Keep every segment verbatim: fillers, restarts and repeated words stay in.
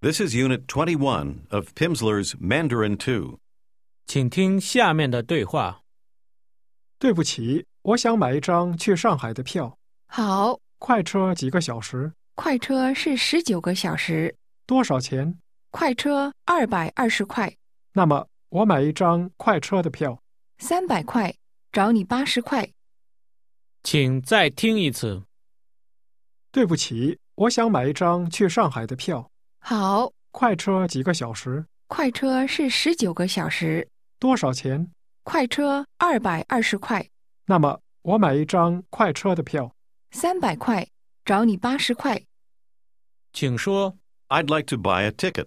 This is Unit twenty-one of Pimsleur's Mandarin two. 请听下面的对话。 对不起，我想买一张去上海的票。 好， 快车几个小时？ 快车是十九个小时， 多少钱？ 快车二百二十块， 那么我买一张快车的票。 三百块，找你八十块。 请再听一次。 对不起，我想买一张去上海的票。 好， 快车几个小时？ 快车是十九个小时， 多少钱？ 快车二百二十块， 那么我买一张快车的票。 三百块，找你八十块。 请说。 I'd like to buy a ticket.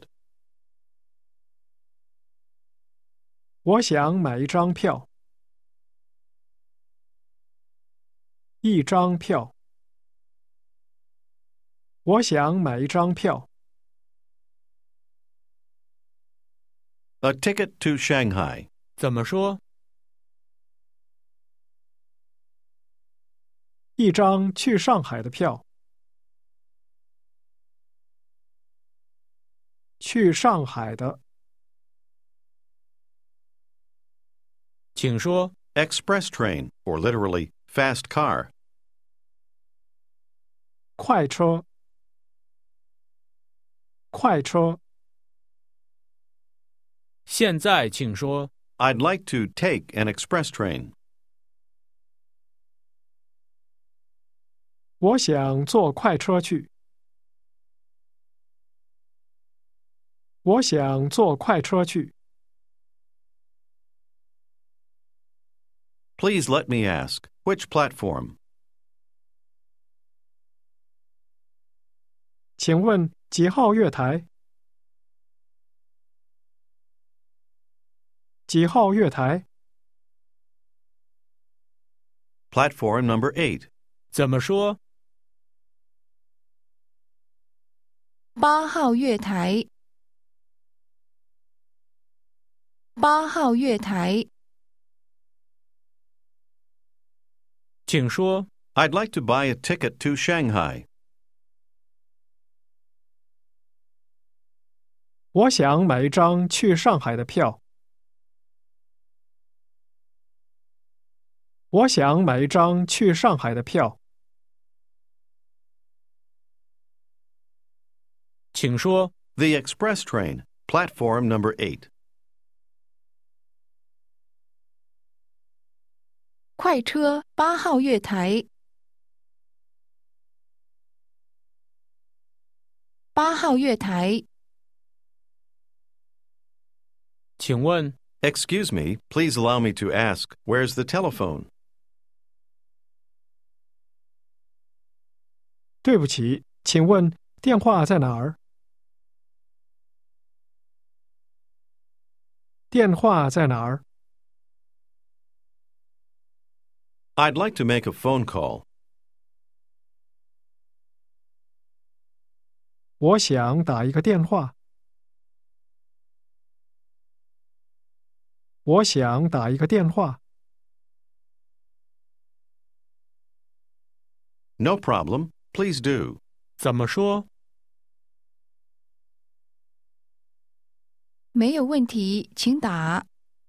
我想买一张票。一张票。我想买一张票。 A ticket to Shanghai. 怎么说？ 一张去上海的票。去上海的。 请说。 Express train, or literally, fast car. 快车。快车。 现在请说。 I'd like to take an express train. 我想坐快车去。我想坐快车去。 Please let me ask, which platform? 请问几号月台？几号月台？ Platform number eight. 怎么说？ 八号月台，八号月台。 请说。 I'd like to buy a ticket to Shanghai. 我想买一张去上海的票。我想买一张去上海的票。 请说。 The express train, platform number eight. 快车八号月台，八号月台。 请问。 Excuse me, please allow me to ask, where's the telephone? 对不起，请问电话在哪儿？电话在哪儿？ I'd like to make a phone call. 我想打一个电话。我想打一个电话。 No problem, please do. 怎么说？ 没有问题，请打。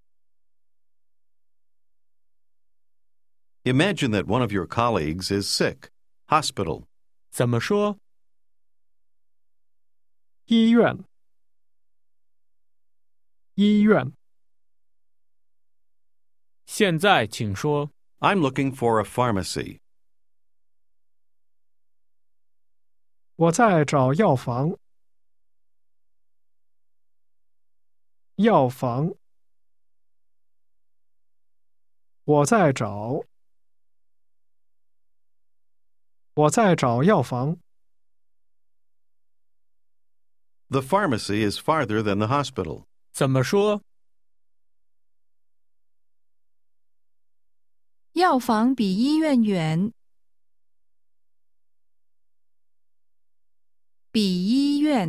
Imagine that one of your colleagues is sick. Hospital. 怎么说？ 医院。医院。 现在请说。 I'm looking for a pharmacy. 我在找药房。药房。我在找。我在找药房。 The pharmacy is farther than the hospital. 怎么说？ 药房比医院远，比医院，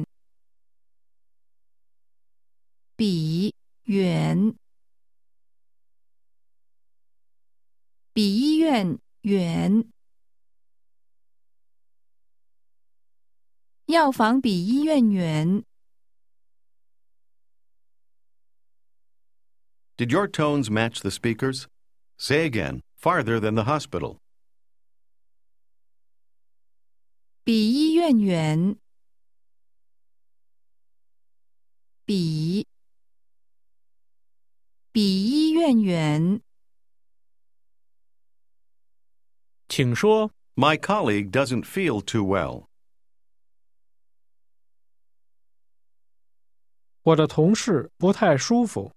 比远，比医院远。药房比医院远。 Did your tones match the speakers? Say again, farther than the hospital. 比医院远，比，比医院远。 请说。 My colleague doesn't feel too well. 我的同事不太舒服。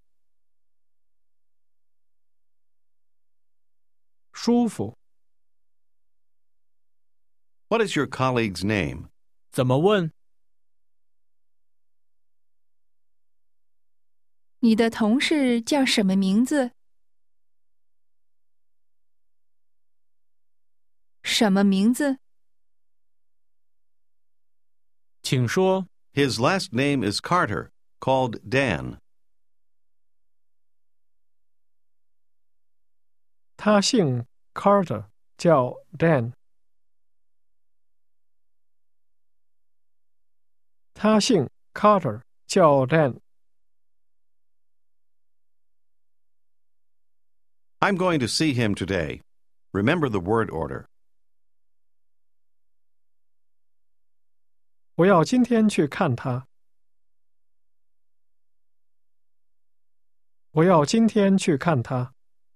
舒服。 What is your colleague's name? 怎么问？ 你的同事叫什么名字？什么名字？ 请说。 His last name is Carter, called Dan. 他姓 Carter， 叫 Dan。他姓 Carter， 叫 Dan。 I'm going to see him today. Remember the word order. 我要今天去看他。我要今天去看他。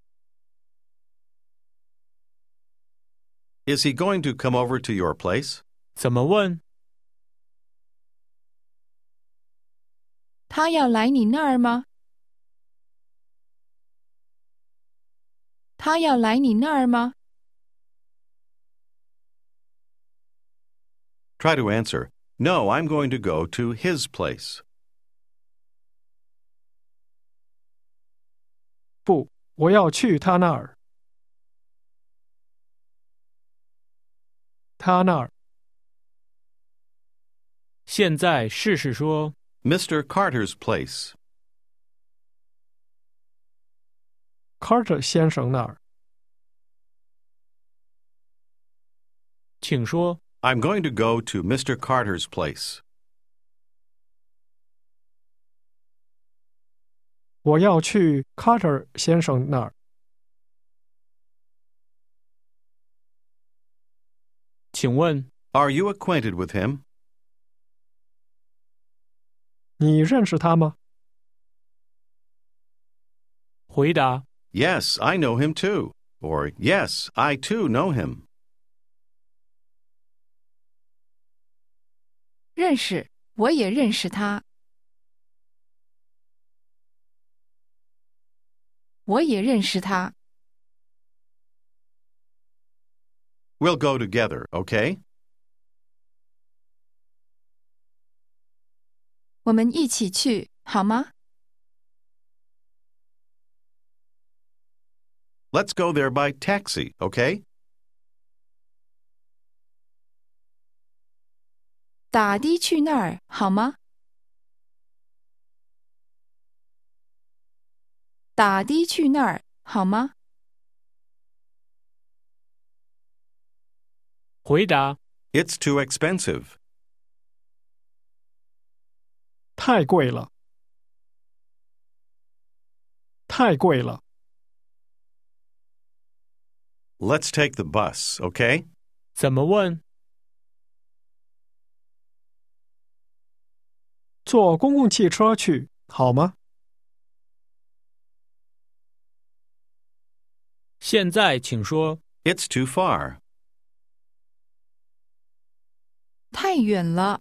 Is he going to come over to your place? 怎么问？ 他要来你那儿吗？他要来你那儿吗？ Try to answer, No, I'm going to go to his place. 不，我要去他那儿。他那儿。 现在试试说。 Mister Carter's place. Carter 先生那儿。 请说。 I'm going to go to Mister Carter's place. 我要去 Carter 先生那儿。 请问 Are you acquainted with him? 你认识他吗？ 回答 Yes, I know him too. Or, yes, I too know him. 认识，我也认识他。我也认识他。 We'll go together, okay? 我们一起去，好吗？ Let's go there by taxi, okay? 打的去那儿，好吗？打的去那儿，好吗？ 回答 It's too expensive. 太贵了。太贵了。 Let's take the bus, okay? 怎么问？ 坐公共汽车去，好吗？ 现在请说。 It's too far. 太远了。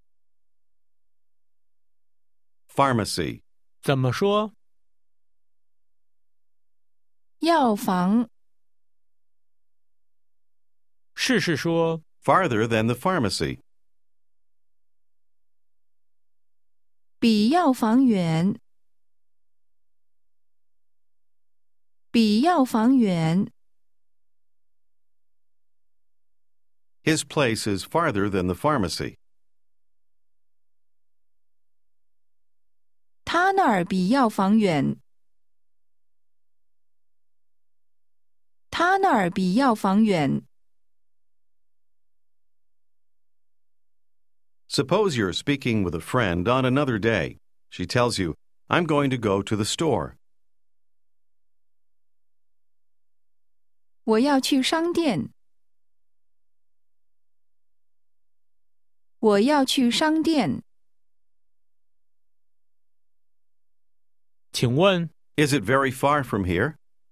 Pharmacy. 怎么说？ 药房。 试试说。 Farther than the pharmacy. 比药房远。比药房远。 His place is farther than the pharmacy. 他那儿比药房远。他那儿比药房远。 Suppose you're speaking with a friend on another day. She tells you, I'm going to go to the store. 我要去商店。我要去商店。 请问 Is it very far from here?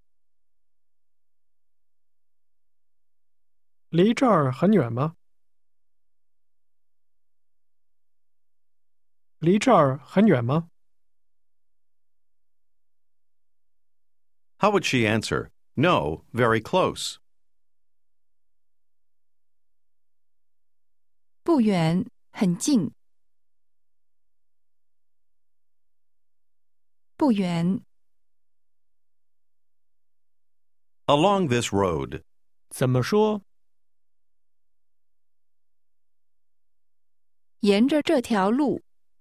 离这儿很远吗？离这儿很远吗？ How would she answer? No, very close. 不远，很近。不远。 Along this road. 怎么说？ 沿着这条路。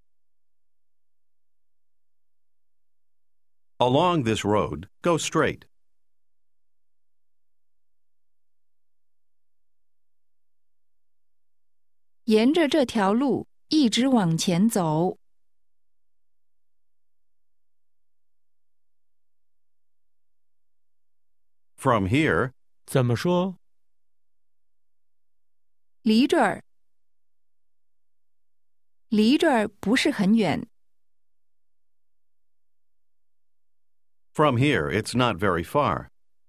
Along this road, go straight. 沿着这条路一直往前走。 From here, 怎么说？ 离这儿，离这儿不是很远。 from here, it's not very far.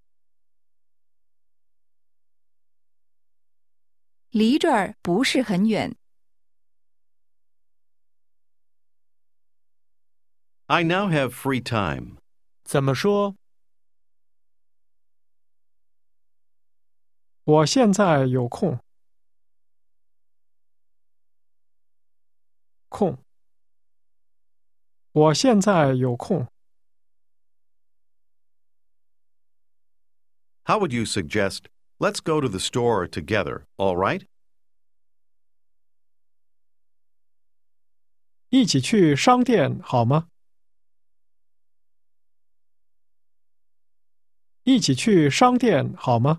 离这儿不是很远。 I now have free time. 怎么说？ 我现在有空。空。我现在有空。 How would you suggest, let's go to the store together, all right? 一起去商店好吗？一起去商店好吗？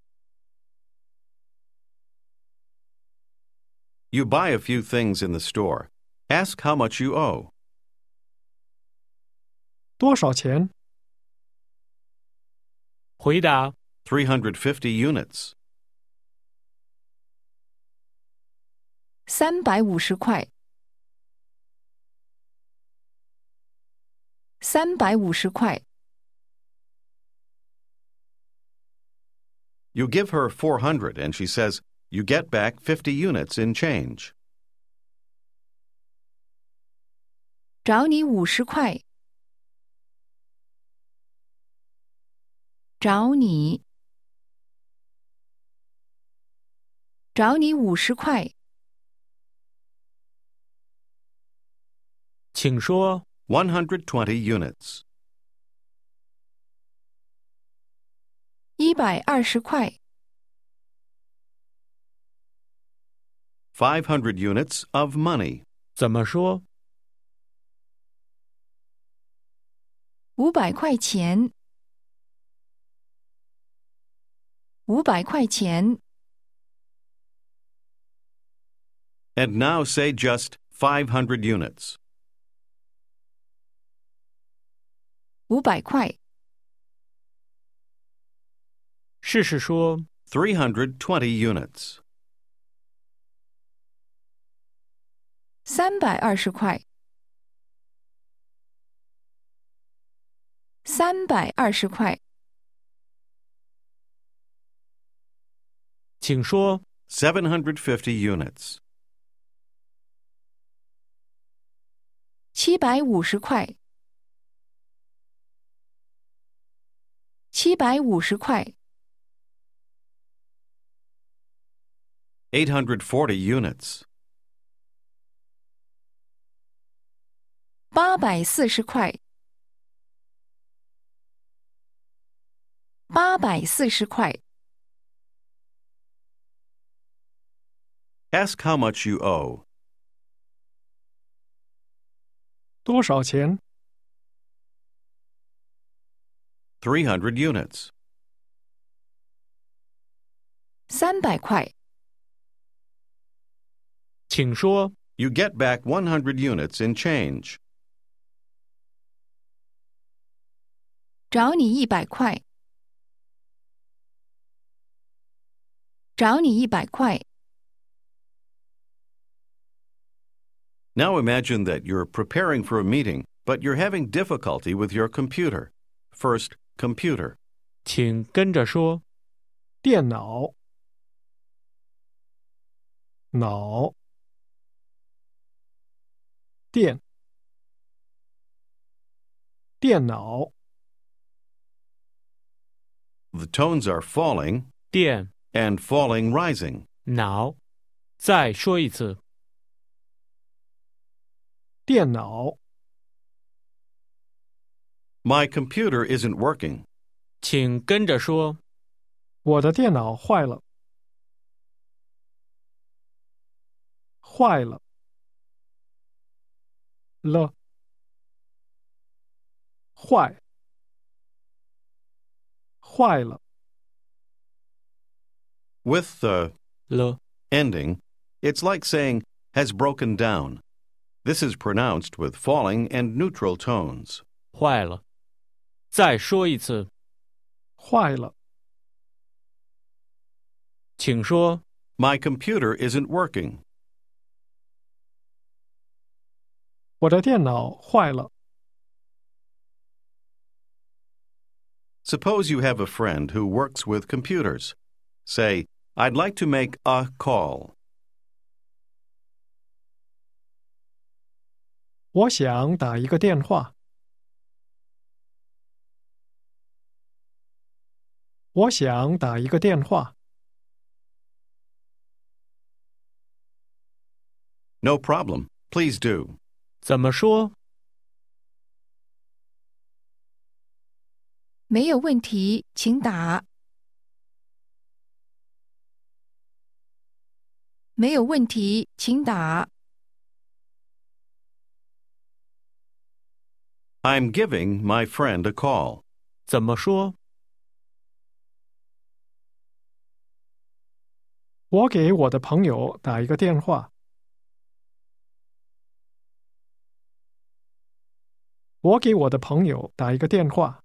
You buy a few things in the store. Ask how much you owe. 多少钱？ 回答 three hundred fifty units. 三百五十块。三百五十块。 You give her four hundred and she says, you get back fifty units in change. 找你五十块。找你。找你五十块。 请说 one hundred twenty units. 一百二十块。 five hundred units of money. 怎么说？ 五百块钱。五百块钱。 And now say just five hundred units. 五百块。 试试说 three hundred twenty units. 三百二十块。三百二十块。 请说 seven hundred fifty units. 七百五十块。七百五十块。 eight hundred forty units. 八百四十块。八百四十块。 Ask how much you owe. 多少钱？ three hundred units. 三百块。 请说 You get back one hundred units in change. 找你一百块。 找你一百块。 Now imagine that you're preparing for a meeting, but you're having difficulty with your computer. First, computer. 请跟着说。 电脑，脑，电，电脑， The tones are falling 电 and falling rising. 脑。再说一次。 电脑， My computer isn't working. 请跟着说。 我的电脑坏了，坏了，了，坏，坏了， With the 了 ending, it's like saying has broken down. This is pronounced with falling and neutral tones. 坏了。再说一次。 坏了， 请说。 My computer isn't working. 我的电脑坏了。 Suppose you have a friend who works with computers. Say, I'd like to make a call. 我想打一个电话。我想打一个电话。 No problem. Please do. 怎么说？ 没有问题，请打。没有问题，请打。 I'm giving my friend a call. 怎么说？ 我给我的朋友打一个电话。我给我的朋友打一个电话。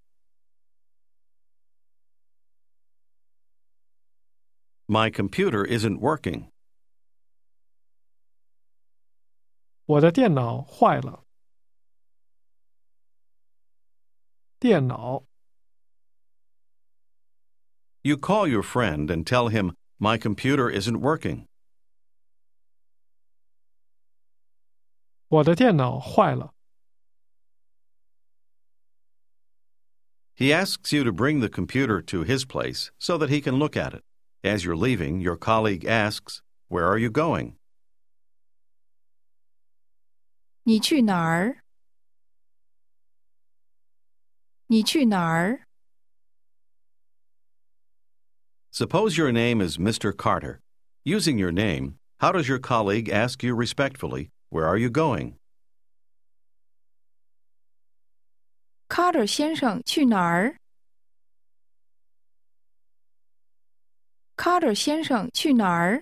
My computer isn't working. 我的电脑坏了。电脑， You call your friend and tell him, my computer isn't working. 我的电脑坏了。 He asks you to bring the computer to his place so that he can look at it. As you're leaving, your colleague asks, where are you going? 你去哪儿？你去哪儿？ Suppose your name is Mister Carter. Using your name, how does your colleague ask you respectfully, where are you going? Carter 先生去哪儿 ？Carter 先生去哪儿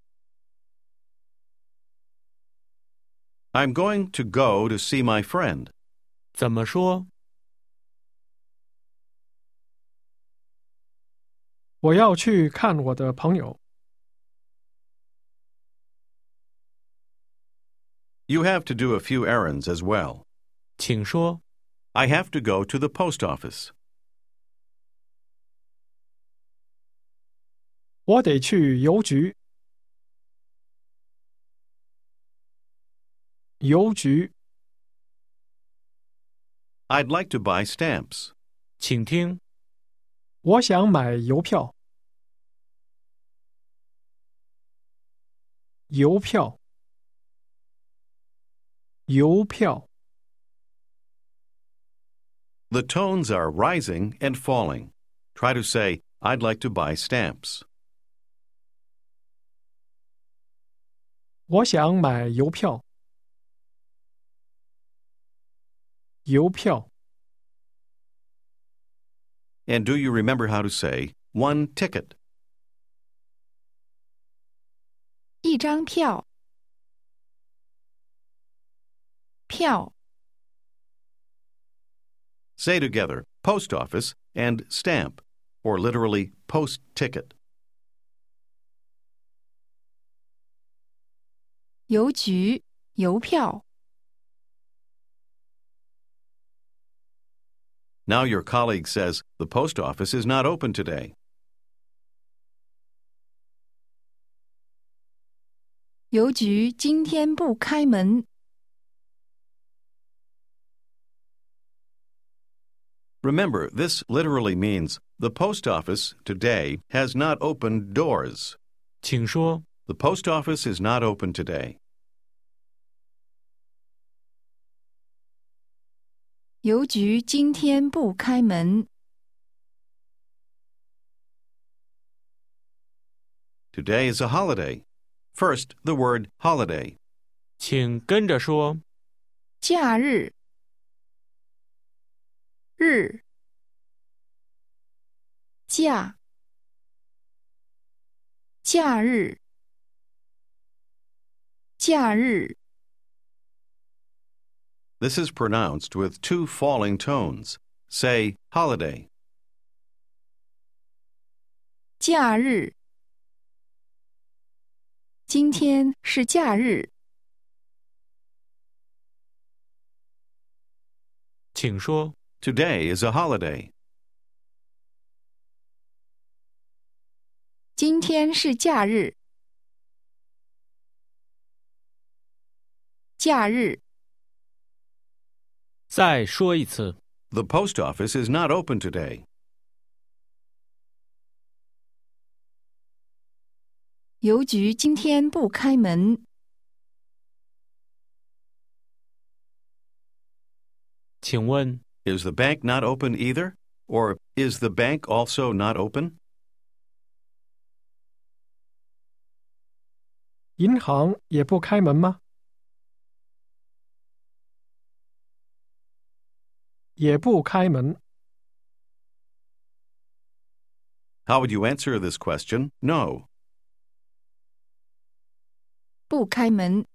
I'm going to go to see my friend. 怎么说？ 我要去看我的朋友。 You have to do a few errands as well. 请说。 I have to go to the post office. 我得去邮局。邮局， I'd like to buy stamps. 请听。 我想买邮票。邮票，邮票， The tones are rising and falling. Try to say, I'd like to buy stamps. 我想买邮票。邮票， And do you remember how to say, one ticket? 一张票，票， Say together, post office and stamp, or literally post ticket. 邮局、邮票。 Now your colleague says the post office is not open today. 邮局今天不开门。 Remember, this literally means the post office today has not opened doors. 请说 The post office is not open today. 邮局今天不开门。 Today is a holiday. First, the word holiday. 请跟着说假日。日。假。假日。假日。 This is pronounced with two falling tones. Say holiday. 假日。今天是假日。 请说 Today is a holiday. 今天是假日。假日。 再说一次 The post office is not open today. 邮局今天不开门。 请问 Is the bank not open either? Or is the bank also not open? 银行也不开门吗？也不开门。 How would you answer this question? No. 不开门。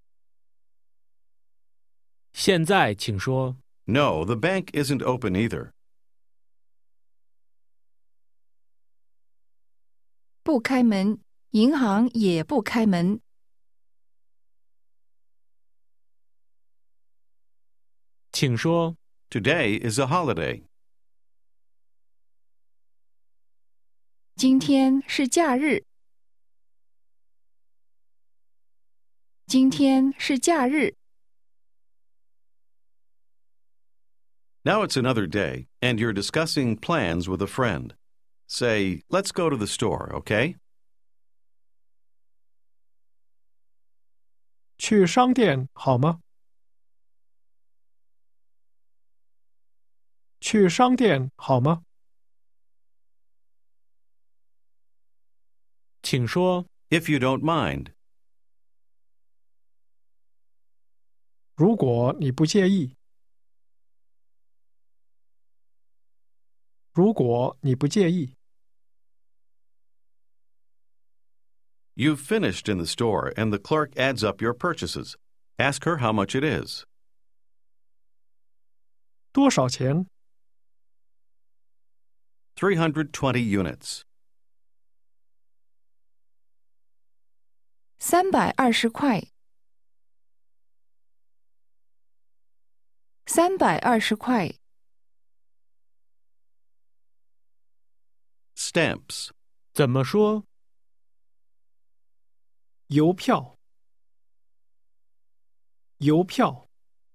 现在请说 No, the bank isn't open either. 不开门。银行也不开门。 请说 Today is a holiday. 今天是假日。今天是假日。 Now it's another day, and you're discussing plans with a friend. Say, let's go to the store, okay? 去商店好吗？去商店好吗？ 请说 If you don't mind. 如果你不介意。如果你不介意。 You've finished in the store, and the clerk adds up your purchases. Ask her how much it is. 多少钱？ three hundred twenty units. 三百二十块。三百二十块。 Stamps. 怎么说邮票。邮票。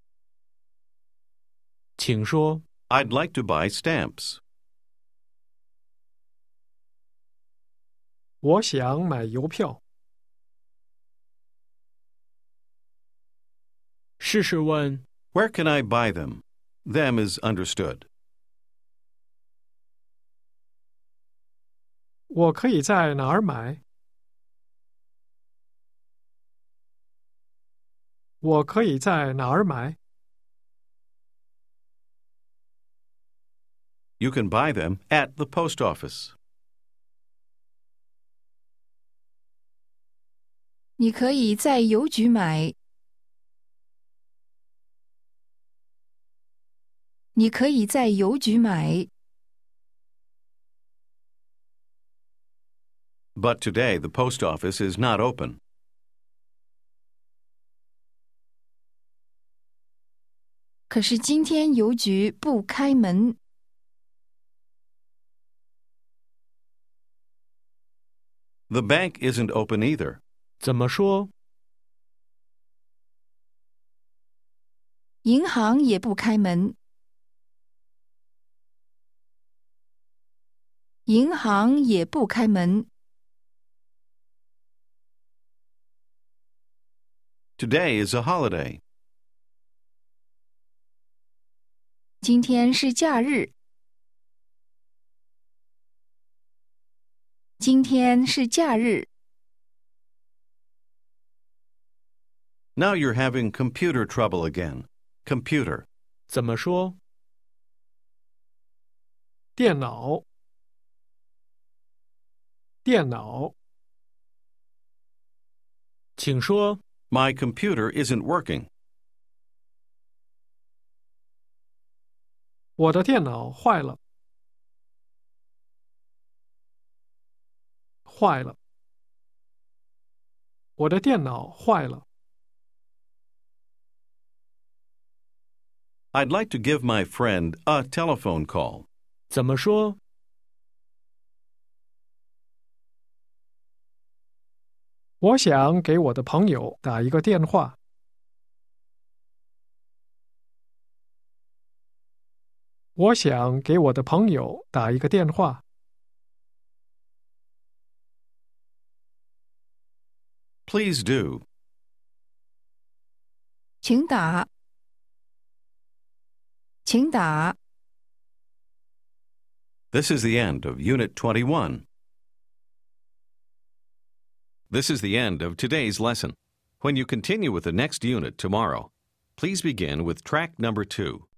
请说 I'd like to buy stamps. 我想买邮票。 试试问 Where can I buy them? Them is understood. 我可以在哪儿买？我可以在哪儿买？ You can buy them at the post office. 你可以在邮局买。你可以在邮局买。 But today the post office is not open. 可是今天邮局不开门。 The bank isn't open either. 怎么说？ 银行也不开门。银行也不开门。 Today is a holiday. 今天是假日。今天是假日。 Now you're having computer trouble again. Computer. 怎么说？ 电脑，电脑， 请说。 My computer isn't working. 我的电脑坏了，坏了，我的电脑坏了。 I'd like to give my friend a telephone call. 怎么说？ 我想给我的朋友打一个电话。我想给我的朋友打一个电话。 Please do. 请打。请打。 This is the end of Unit twenty-one. This is the end of today's lesson. When you continue with the next unit tomorrow, please begin with track number two.